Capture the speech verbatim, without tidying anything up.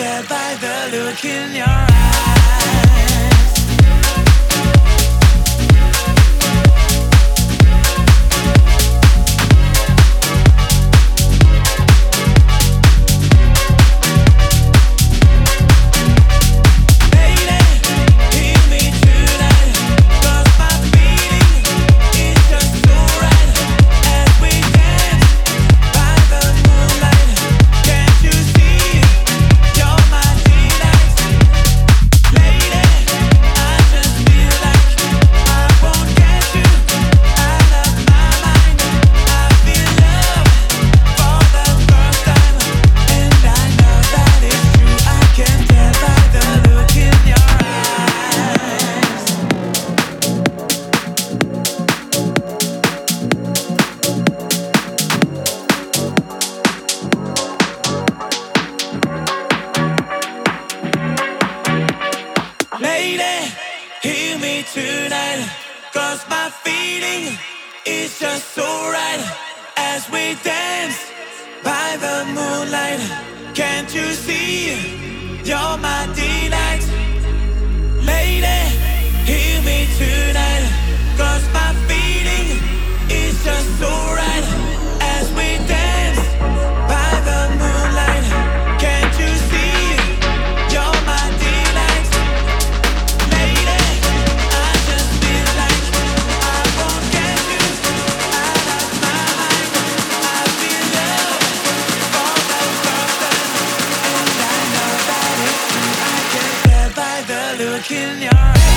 tell by the look in your eyes. Lady, hear me tonight, 'cause my feeling is just so right. As we dance by the moonlight, can't you see you're my delight? Lady, hear me tonight, 'cause my feeling is just so right. As we dance by the moonlight, can't you see you're my delight? Lady, I just feel like I won't get you out of my mind. I feel love for the first time, and I know that it's true. I can tell by the look in your eyes.